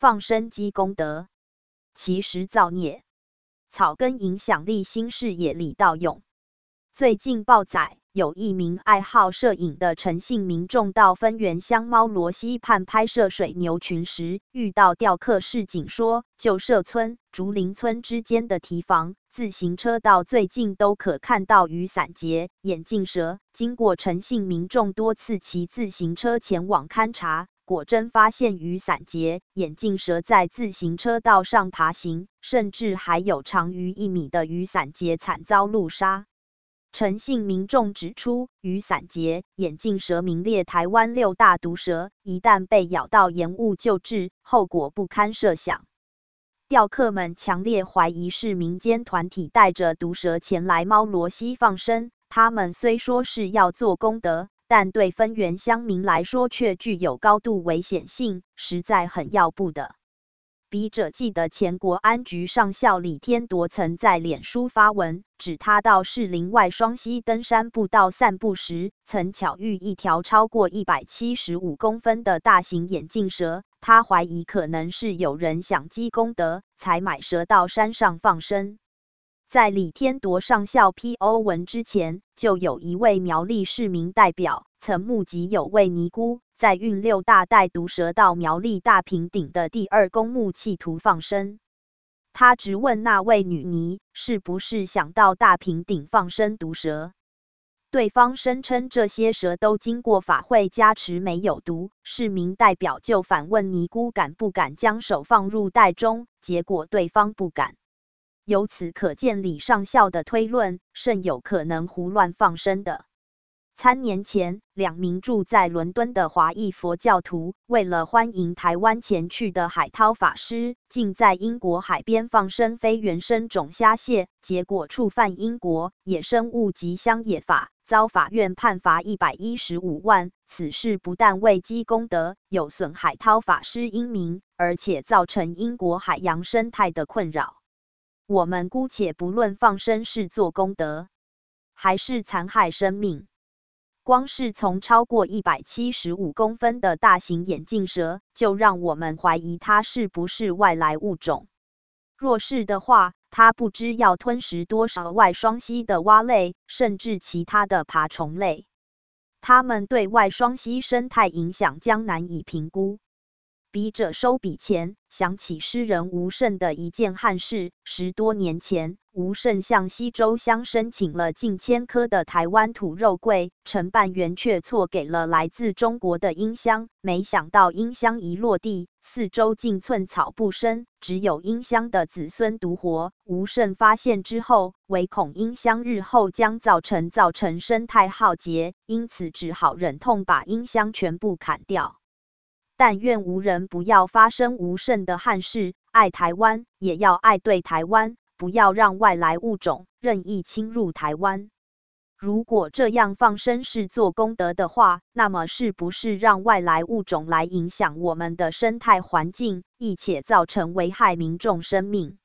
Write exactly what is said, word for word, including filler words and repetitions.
放生积功德，其实造孽。草根影响力新视野李道勇。最近报载，有一名爱好摄影的陈姓民众到分园乡猫罗溪畔拍摄水牛群时，遇到钓客示警说，旧社村、竹林村之间的堤防、自行车道最近都可看到雨伞节、眼镜蛇。经过陈姓民众多次骑自行车前往勘察，果真发现雨伞节、眼镜蛇在自行车道上爬行，甚至还有长逾一米的雨伞节惨遭路杀。陈姓民众指出，雨伞节、眼镜蛇名列台湾六大毒蛇，一旦被咬到延误救治，后果不堪设想。钓客们强烈怀疑是民间团体带着毒蛇前来猫罗溪放生，他们虽说是要做功德，但对分园乡民来说却具有高度危险性，实在很要不得。笔者记得前国安局上校李天铎曾在脸书发文，指他到士林外双溪登山步道散步时，曾巧遇一条超过一百七十五公分的大型眼镜蛇，他怀疑可能是有人想积功德，才买蛇到山上放生。在李天铎上校 P O 文之前，就有一位苗栗市民代表曾目击有位尼姑在运六大袋毒蛇到苗栗大平顶的第二公墓企图放生。他直问那位女尼是不是想到大平顶放生毒蛇，对方声称这些蛇都经过法会加持没有毒，市民代表就反问尼姑敢不敢将手放入袋中，结果对方不敢。由此可见李上校的推论甚有可能胡乱放生的。参年前，两名住在伦敦的华裔佛教徒，为了欢迎台湾前去的海涛法师，竟在英国海边放生非原生种虾蟹，结果触犯英国野生物及乡野法，遭法院判罚一百一十五万。此事不但未积功德，有损海涛法师英名，而且造成英国海洋生态的困扰。我们姑且不论放生是做功德，还是残害生命，光是从超过一百七十五公分的大型眼镜蛇，就让我们怀疑它是不是外来物种。若是的话，它不知要吞食多少外双溪的蛙类，甚至其他的爬虫类，它们对外双溪生态影响将难以评估。笔者收笔前，想起诗人吴胜的一件憾事。十多年前，吴胜向西周乡申请了近千颗的台湾土肉桂，承办员却错给了来自中国的音箱，没想到音箱一落地，四周竟寸草不生，只有音箱的子孙独活。吴胜发现之后，唯恐音箱日后将造成造成生态浩劫，因此只好忍痛把音箱全部砍掉。但愿无人不要发生吴胜的憾事，爱台湾也要爱对台湾，不要让外来物种任意侵入台湾。如果这样放生是做功德的话，那么是不是让外来物种来影响我们的生态环境，亦且造成危害民众生命？